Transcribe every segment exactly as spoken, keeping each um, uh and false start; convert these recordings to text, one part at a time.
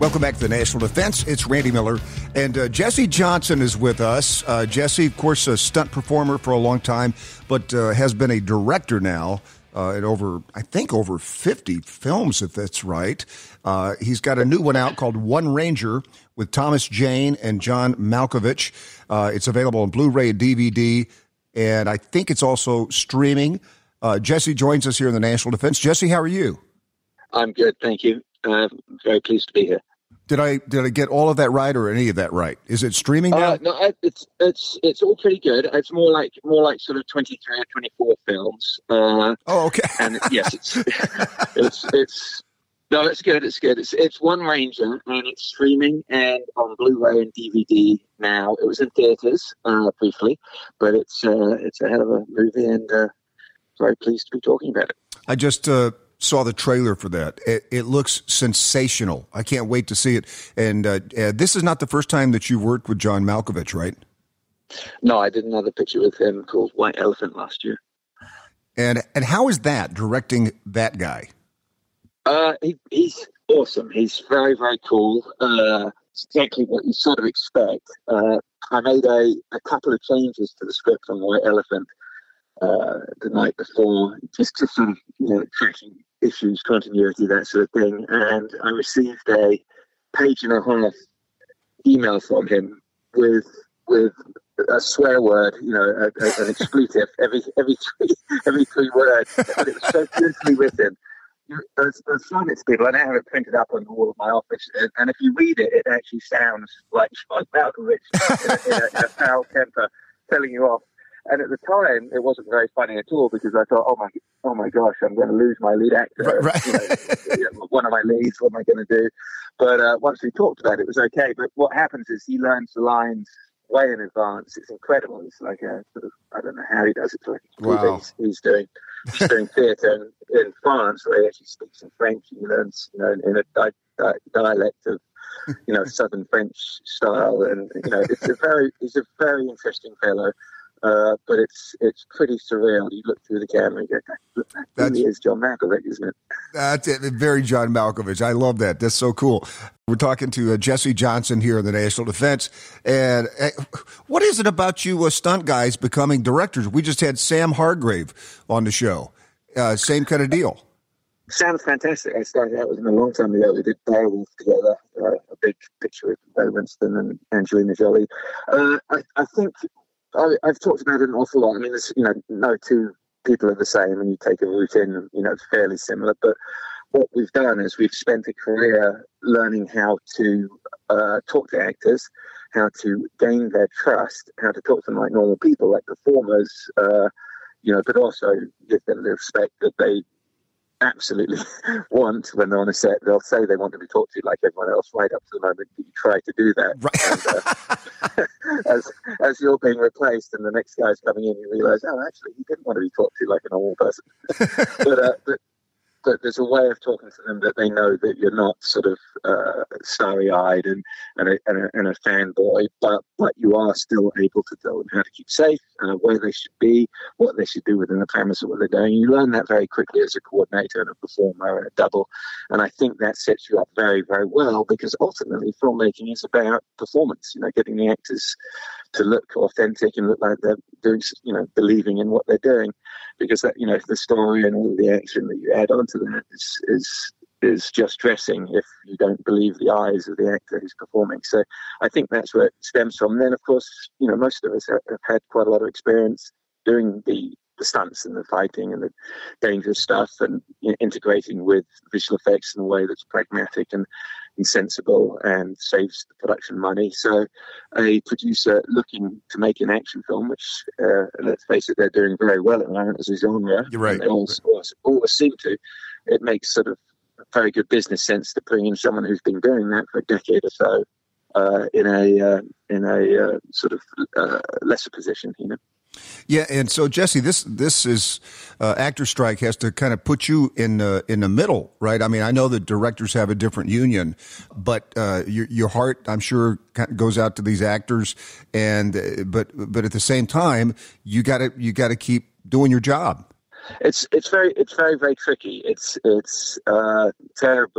Welcome back to the National Defense. It's Randy Miller. And uh, Jesse Johnson is with us. Uh, Jesse, of course, a stunt performer for a long time, but uh, has been a director now uh, at over, I think, over fifty films, if that's right. Uh, he's got a new one out called One Ranger with Thomas Jane and John Malkovich. Uh, it's available on Blu-ray and D V D, and I think it's also streaming. Uh, Jesse joins us here in the National Defense. Jesse, how are you? I'm good, thank you. Uh, very pleased to be here. Did I did I get all of that right, or any of that right? Is it streaming now? Uh, no, it's it's it's all pretty good. It's more like more like sort of twenty-three or twenty-four films. Uh, oh, okay. And yes, it's it's it's no, it's good. It's good. It's it's One Ranger, and it's streaming and on Blu-ray and D V D now. It was in theaters uh, briefly, but it's uh, it's a hell of a movie, and uh, very pleased to be talking about it. I just. Uh... saw the trailer for that. It, it looks sensational. I can't wait to see it. And uh, uh, this is not the first time that you worked with John Malkovich, right? No, I did another picture with him called White Elephant last year. And and how is that, directing that guy? Uh, he, he's awesome. He's very, very cool. Uh, it's exactly what you sort of expect. Uh, I made a, a couple of changes to the script on White Elephant uh, the night before, just to sort of, you know, tracking issues, continuity, that sort of thing. And I received a page and a half email from him with with a swear word, you know, a, a, an expletive every every three every three words. And it was so beautifully written. I was, I was showing it to people, and I have it printed up on the wall of my office. And, and if you read it, it actually sounds like John Malkovich in a, in a, in a foul temper, telling you off. And at the time, it wasn't very funny at all, because I thought, oh my, oh my gosh, I'm going to lose my lead actor. Right, right. You know, one of my leads, what am I going to do? But uh, once we talked about it, it was okay. But what happens is he learns the lines way in advance. It's incredible. It's like a sort of, I don't know how he does it. It's like wow. he's, he's doing he's doing theatre in, in France, where he actually speaks in French. He learns, you know, in a di- di- dialect of, you know, Southern French style, and you know, it's a very he's a very interesting fellow. Uh, but it's it's pretty surreal. You look through the camera and go, look, that really is John Malkovich, isn't it? That's it. Very John Malkovich. I love that. That's so cool. We're talking to uh, Jesse Johnson here in the National Defense. And uh, what is it about you uh, stunt guys becoming directors? We just had Sam Hargrave on the show. Uh, same kind of deal. Sam's fantastic. I started out with him a long time ago. We did Beowulf together, uh, a big picture with Bo Winston and Angelina Jolie. Uh, I, I think... I, I've talked about it an awful lot. I mean, there's, you know, no two people are the same, and you take a route in, you know, it's fairly similar. But what we've done is we've spent a career learning how to uh, talk to actors, how to gain their trust, how to talk to them like normal people, like performers, uh, you know, but also give them the respect that they absolutely want when they're on a set. They'll say they want to be talked to like everyone else right up to the moment that you try to do that. Right. And, uh, as as you're being replaced and the next guy's coming in, you realise, oh, actually, he didn't want to be talked to like a normal person. but, uh, but but there's a way of talking to them that they know that you're not sort of uh, starry-eyed and and a, and, a, and a fanboy, but but you are still able to tell them how to keep safe, uh, where they should be, what they should do within the premise of what they're doing. You learn that very quickly as a coordinator and a performer and a double, and I think that sets you up very, very well, because ultimately filmmaking is about performance. You know, getting the actors to look authentic and look like they're doing, you know, believing in what they're doing, because that, you know, the story and all the action that you add onto that is is is just dressing if you don't believe the eyes of the actor who's performing. So I think that's where it stems from. And then, of course, you know, most of us have, have had quite a lot of experience doing the, the stunts and the fighting and the dangerous stuff, and you know, integrating with visual effects in a way that's pragmatic and, and sensible and saves the production money. So a producer looking to make an action film, which, uh, let's face it, they're doing very well at the moment as a genre. You're right. They always, always, always seem to. It makes sort of very good business sense to bring in someone who's been doing that for a decade or so uh, in a uh, in a uh, sort of uh, lesser position, you know. Yeah, and so Jesse, this this is uh, actor strike has to kind of put you in the in the middle, right? I mean, I know that directors have a different union, but uh, your your heart, I'm sure, kind of goes out to these actors, and uh, but but at the same time, you got to you got to keep doing your job. It's it's very it's very very tricky. It's it's uh, terribly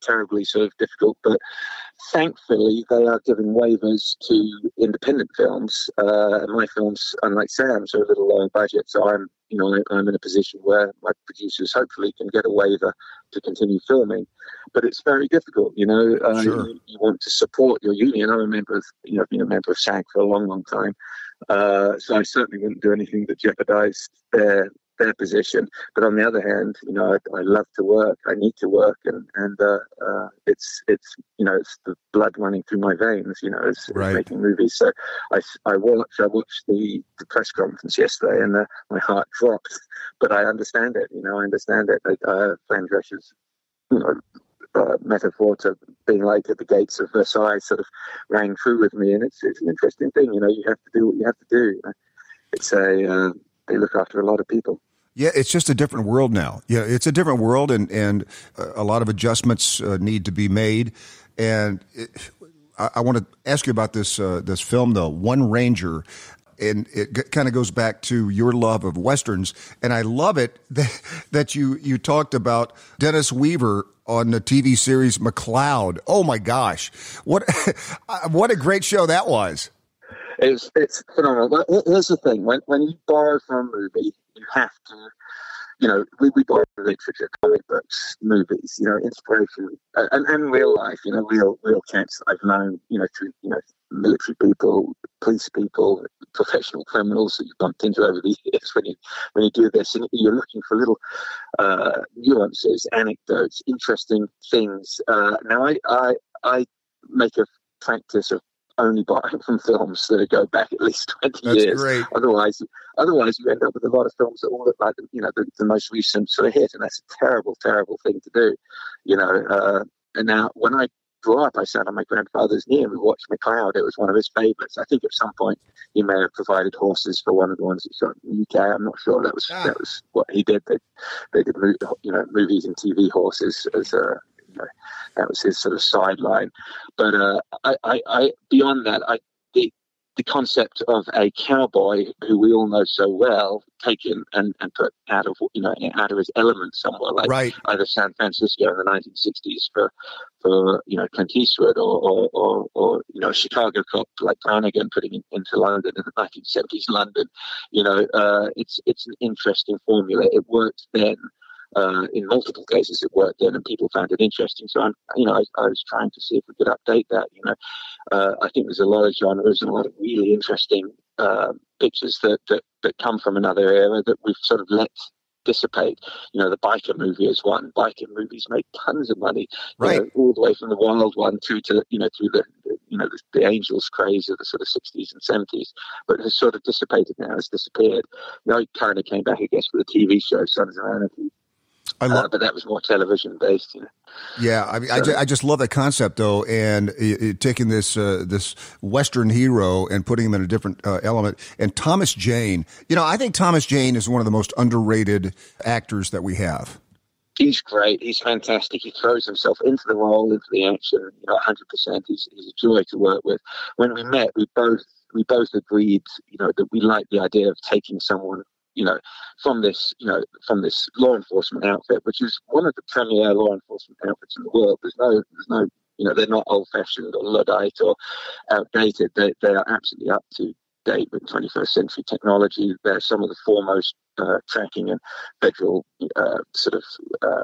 terribly sort of difficult, but thankfully they are giving waivers to independent films. Uh, my films, unlike Sam's, are a little lower budget, so I'm, you know, I, I'm in a position where my producers hopefully can get a waiver to continue filming. But it's very difficult, you know. Uh, Sure. you, you want to support your union. I'm a member of, you know, I've been a member of SAG for a long, long time, uh, so I certainly wouldn't do anything that jeopardised their their position. But on the other hand, you know, I, I love to work. I need to work, and and uh, uh, it's it's you know, it's the blood running through my veins. You know, it's, Right. it's making movies. So I I watched I watched the, the press conference yesterday, and uh, my heart dropped. But I understand it. You know, I understand it. Uh, Fran Drescher's, you know, uh, metaphor to being late at the gates of Versailles sort of rang true with me, and it's it's an interesting thing. You know, you have to do what you have to do. You know? It's a uh, they look after a lot of people. Yeah, it's just a different world now. Yeah, it's a different world, and, and a lot of adjustments uh, need to be made. And it, I, I want to ask you about this uh, this film, though, One Ranger, and it g- kind of goes back to your love of Westerns. And I love it that, that you, you talked about Dennis Weaver on the T V series McCloud. Oh, my gosh. What, what a great show that was. It's it's phenomenal. But here's the thing: when when you borrow from a movie, you have to, you know, we, we borrow literature, comic books, movies, you know, inspiration, uh, and, and real life, you know, real real chaps that I've known, you know, through, you know, military people, police people, professional criminals that you've bumped into over the years when you when you do this, and you're looking for little uh, nuances, anecdotes, interesting things. Uh, now, I I I make a practice of only buying from films that go back at least twenty That's years. great. Otherwise, otherwise you end up with a lot of films that all look like, you know, the, the most recent sort of hit, and that's a terrible, terrible thing to do. You know, uh, and now when I grew up, I sat on my grandfather's knee and we watched McCloud. It was one of his favourites. I think at some point he may have provided horses for one of the ones that shot in the U K. I'm not sure. That was ah. that was what he did. They they did, you know, movies and T V horses as a, you know, that was his sort of sideline. But uh, I, I, I, beyond that, I, the, the concept of a cowboy who we all know so well taken and, and put out of, you know, out of his element somewhere, like right. either San Francisco in the nineteen sixties for, for you know, Clint Eastwood, or, or, or, or you know, Chicago cop like Flanagan putting it into London in the nineteen seventies London. You know, uh, it's it's an interesting formula. It worked then. Uh, in multiple cases, it worked then, and people found it interesting. So, I'm, you know, I, I was trying to see if we could update that. You know, uh, I think there's a lot of genres and a lot of really interesting uh, pictures that, that that come from another era that we've sort of let dissipate. You know, the biker movie is one. Biker movies make tons of money, right? You know, all the way from the Wild One through to, you know, through the, the you know the, the Angels craze of the sort of sixties and seventies, but has sort of dissipated now. Has disappeared. You know, it kind of came back, I guess, with the T V show Sons of Anarchy. I love, uh, but that was more television based, you know. Yeah, I mean, so, I, just, I just love that concept though, and it, it, taking this uh, this Western hero and putting him in a different uh, element. And Thomas Jane, you know, I think Thomas Jane is one of the most underrated actors that we have. He's great. He's fantastic. He throws himself into the role, into the action, you know, one hundred percent. He's, he's a joy to work with. When we met, we both we both agreed, you know, that we liked the idea of taking someone, you know, from this, you know, from this law enforcement outfit, which is one of the premier law enforcement outfits in the world. There's no, there's no, you know, they're not old-fashioned or Luddite or outdated. They they are absolutely up to date with twenty-first century technology. They're some of the foremost uh, tracking and federal uh, sort of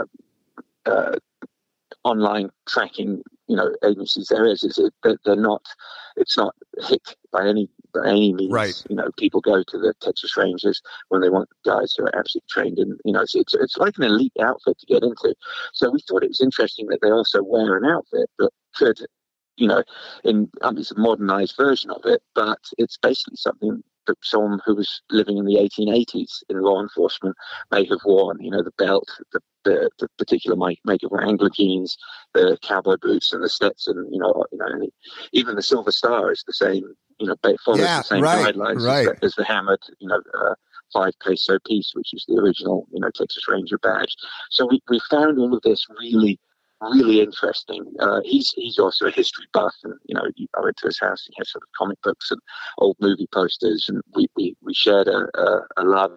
uh, uh, online tracking, you know, agencies there is. Is it, they're not. It's not hick by any. By any means, right. You know, people go to the Texas Rangers when they want guys who are absolutely trained in, you know, it's, it's it's like an elite outfit to get into. So we thought it was interesting that they also wear an outfit that could, you know, in I mean, it's a modernized version of it, but it's basically something that someone who was living in the eighteen eighties in law enforcement may have worn. You know, the belt, the the, the particular make, make of Wrangler jeans, the cowboy boots, and the Stetson. You know, you know, and even the Silver Star is the same. You know, follows yeah, the same right, guidelines right. As, the, as the hammered, you know, uh, five peso piece, which is the original, you know, Texas Ranger badge. So we, we found all of this really, really interesting. Uh, he's he's also a history buff, and you know, I went to his house. He has sort of comic books and old movie posters, and we we, we shared a, a, a love of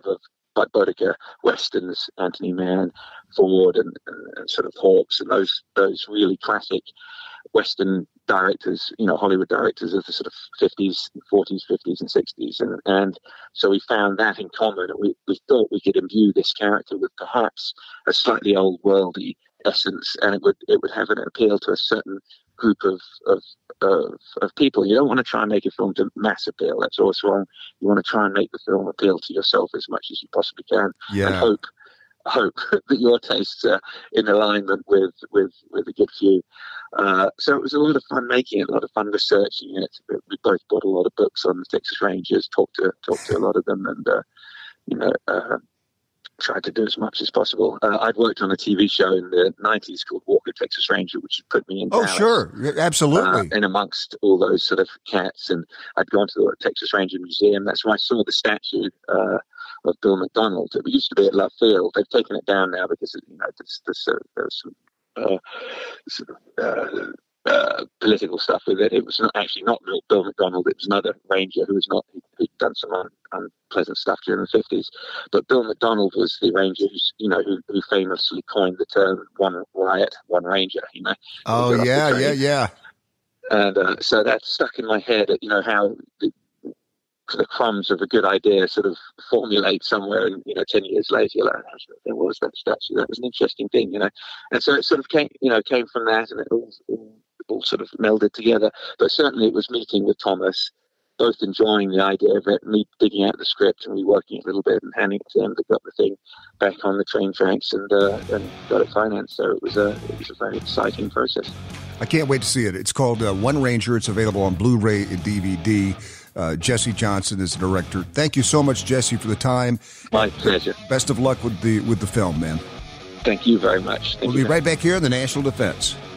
Buck Boddicker westerns, Anthony Mann, Ford, and, and, and sort of Hawks, and those those really classic Western directors, you know, Hollywood directors of the sort of fifties, forties, fifties, and sixties, and and so we found that in common, and we, we thought we could imbue this character with perhaps a slightly old worldy essence, and it would it would have an appeal to a certain group of of, of of people. You don't want to try and make a film to mass appeal. That's always wrong. You want to try and make the film appeal to yourself as much as you possibly can, yeah. and hope hope that your tastes are in alignment with with with a good few. Uh, so it was a lot of fun making it, a lot of fun researching it. We both bought a lot of books on the Texas Rangers, talked to talked to a lot of them, and uh, you know. Uh, tried to do as much as possible. Uh, I'd worked on a T V show in the nineties called Walker, Texas Ranger, which had put me in Oh, Dallas, sure. Absolutely. Uh, and amongst all those sort of cats. And I'd gone to the Texas Ranger Museum. That's where I saw the statue uh, of Bill McDonald. It used to be at Love Field. They've taken it down now because, you know, there's, there's, uh, there's some uh, sort of uh, uh, political stuff with it. It was not actually not Bill McDonald. It was another ranger who was not, who'd done some un, unpleasant stuff during the fifties. But Bill McDonald was the ranger who's, you know, who, who famously coined the term "one riot, one ranger." You know. Oh yeah, yeah, yeah. And uh, so that stuck in my head. You know how the, the crumbs of a good idea sort of formulate somewhere, and you know, ten years later, you're like, oh, there was that statue. That was an interesting thing, you know. And so it sort of came, you know, came from that, and it all, all, all sort of melded together. But certainly, it was meeting with Thomas, both enjoying the idea of it, me digging out the script and reworking it a little bit and handing it to him that got the thing back on the train tracks and uh, and got it financed. So it was a it was a very exciting process. I can't wait to see it. It's called uh, One Ranger. It's available on Blu-ray and D V D. Uh, Jesse Johnson is the director. Thank you so much, Jesse, for the time. My pleasure. Best of luck with the with the film, man. Thank you very much. Thank we'll you be right back here in the National Defense.